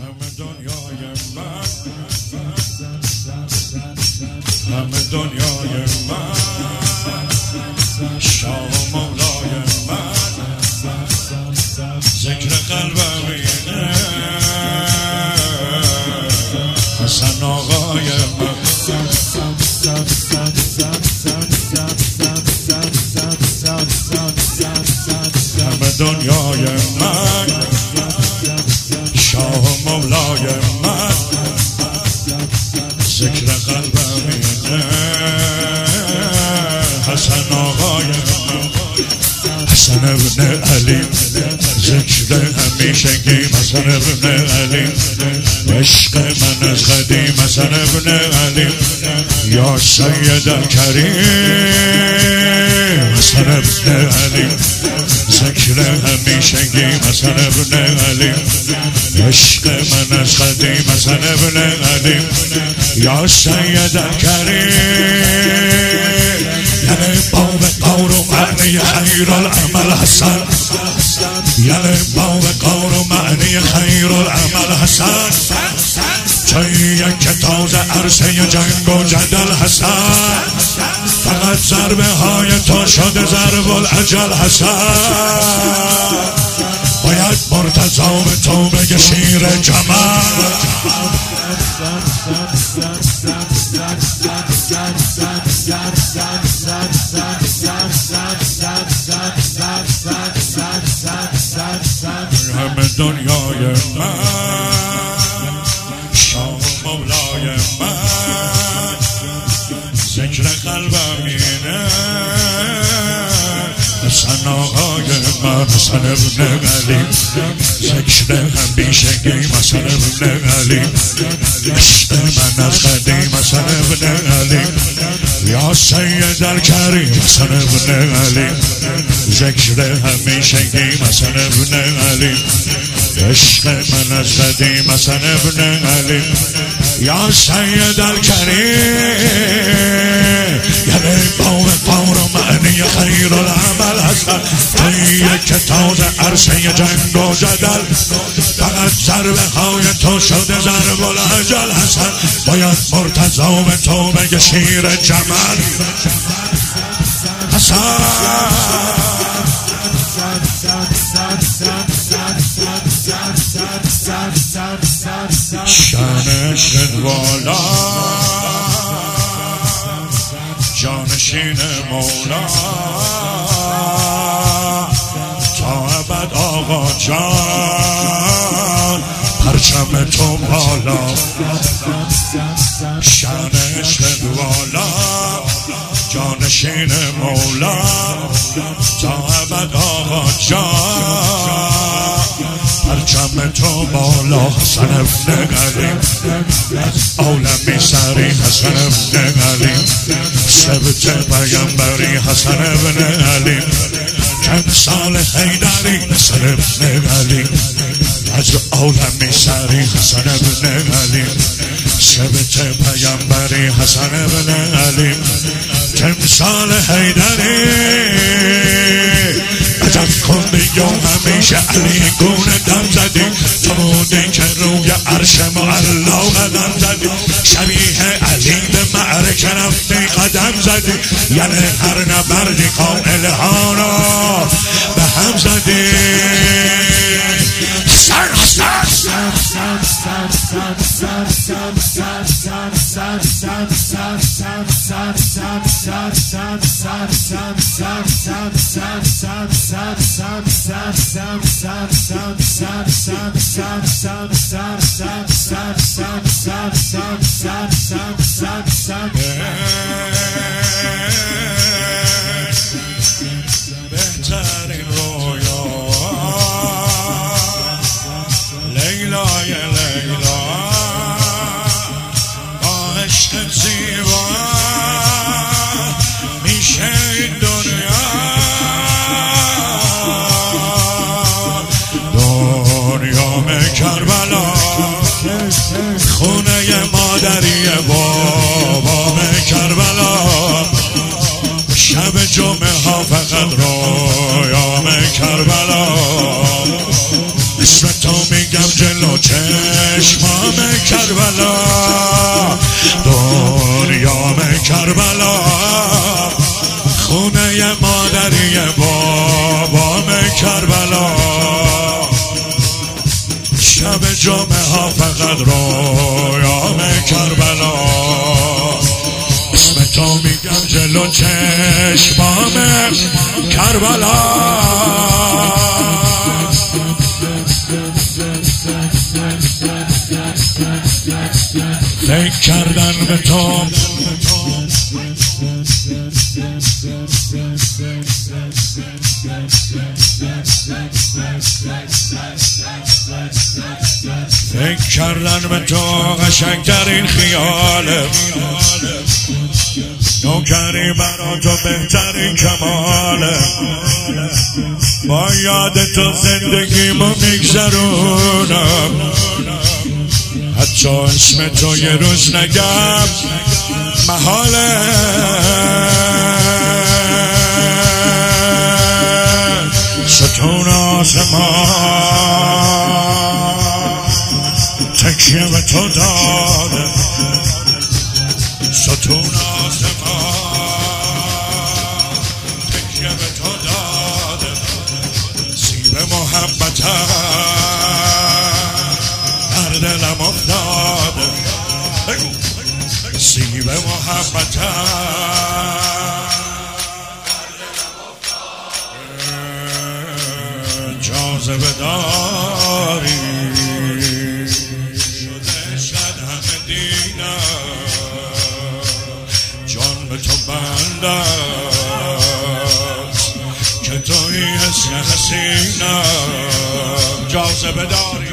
همه دنیای من، همه دنیای من، شاه و مولای من، ذکر قلبم اینه حسن آقای من. همه دنیای من، شاه و مولای من، ذکر قلبم اینه حسن آقای من. حسن ابن علی ذکر همیشگی، حسن ابن علی عشق من از قدیم، حسن ابن علی یا سید الکریم، حسن ابن علی ذکر همیشگی، حسن ابن علی عشق من از قدیم، حسن ابن علی یا سید الکریم. یعنی باب قور و معنی خیر العمل حسن، یعنی باب قور و معنی خیر العمل حسن، چایی که تازه عرصه جنگ و جدل حسن، فقط ضربه های تو شده ضرب الاجل حسن. باید مرتضا به تو بگه شیر جمال، همه دنیای من، شاه و مولای من، ذکر قلبم اینه حسن آقای من. حسن ابن علی ذکر همیشگی، حسن ابن علی عشق من از قدیم، حسن ابن علی یا سید الکریم، حسن ابن علی ذکر همیشگی، حسن ابن علی عشق من از قدیم، حسن ابن علی یا سید الکریم. یعنی باب قور و معنی خیر العمل حسن، تویی که تازه عرصه جنگ و جدل، فقط ضربه های تو شده ضرب الاجل حسن. باید مرتضا به تو بگه شیر جمال حسن. شانش والا جانشین مولا، تا ابد آقا جان پرچم تو بالا. شانش والا جانشین مولا، تا ابد آقا جان پرچم تو بالا. حسن ابن علی عالمی سری، حسن ابن علی سبت پیغمبری، حسن ابن علی تمثال حیدری، حسن ابن علی از عالمی سری، حسن ابن علی سبت پیغمبری، حسن ابن علی تمثال حیدری. عجب کندی و همیشه علی گونه دم زدی، تو بودی که روی عرش معلا قدم زدی، شبیه علی به معرکه رفتی قدم زدی. یعنی هر نبردی قائل ها را به هم زدی. بهترین رویا لیلای لیلا، با عشق زیبا میشه این دنیا. دنیا کربلا خونه مادری بابا کربلا، شب جمعه ها فقط رویام کربلا. اسم تو میگم جلو چشم کربلا دنیام کربلا خونه مادری بابام کربلا شب جمعه ها فقط رویام کربلا اسم تو میگم جلو چشمام کربلا فکر کردن به تو فکر کردن به تو قشنگترین خیاله نوکری برا تو بهترین کماله با یاد تو زندگیمو میگذرونم حتی اسم تو یه روز نگم محاله ستون آسمان تکیه به تو داده ستون آسمان تکیه به تو داده سیب محبت در دلم افتاده سیب محبت جاذبه داری شده شد همه دینم جان به تو بندست که توی حسن حسینم جاذبه داری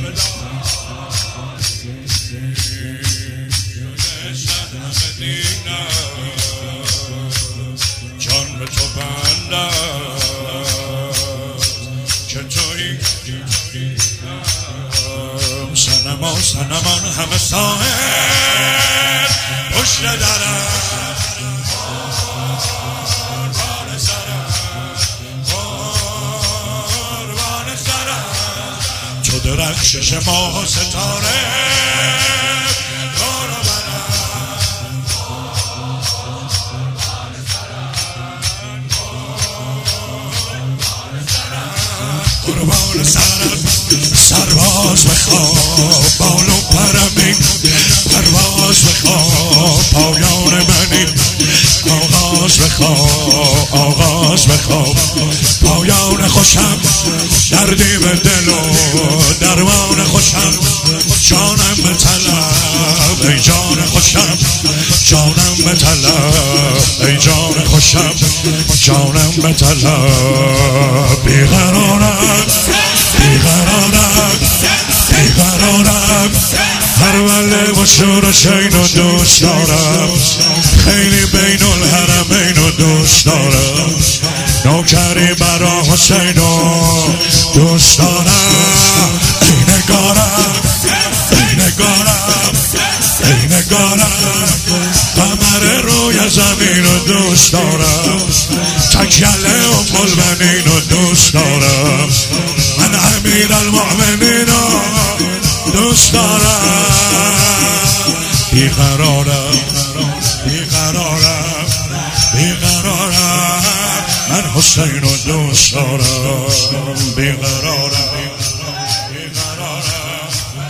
جان به تو بندست که توی سنمان سنمان همه ساحل پشت درم قربان سرم قربان سرم تو درخشش ماه و ستاره قربان سرم سرباز بخواب بالو پرمی پرواز بخواب پایان منی آغاز بخواب آغاز بخواب پایان خوشم دردی به دل و درمان خوشم جانم به طلب ای جان خوشم جانم به طلب ای جان خوشم جانم به طلب بیقرارم بیقرارم بیقرارم هر وله و شور و شین و دوست دارم خیلی بین الحرمین و دوست دارم نوکری برا حسین و دوست دارم ای نگارم ای نگارم ای نگارم قمر روی زمین و دوست دارم تکیله و ملبنین و دوست دارم من امیر المؤمنین و دوست دارم بیقرارم بیقرارم بیقرارم من حسین و دوست دارم بیقرارم بیقرارم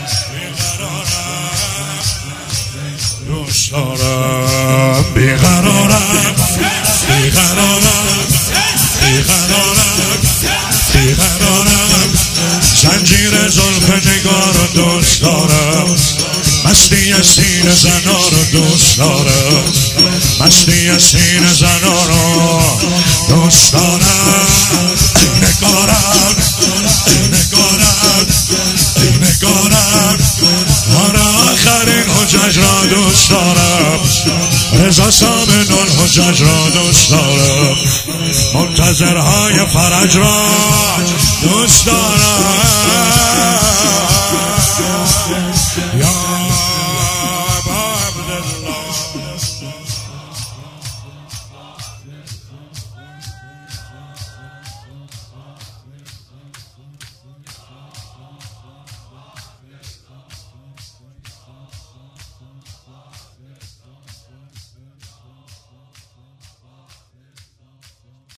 بیقرارم دوست دارم بیقرارم بیقرارم بیقرارم بیقرارم زنجیر زلف نگار رو دوست دارم مستی سین زنا رو دوست دارم مستی سین زنا رو دوست دارم ای نگارم ای نگارم ای نگارم آخرین حجج را دوست دارم رضا سامن الحجج را دوست دارم منتظرهای فرج را دوست دارم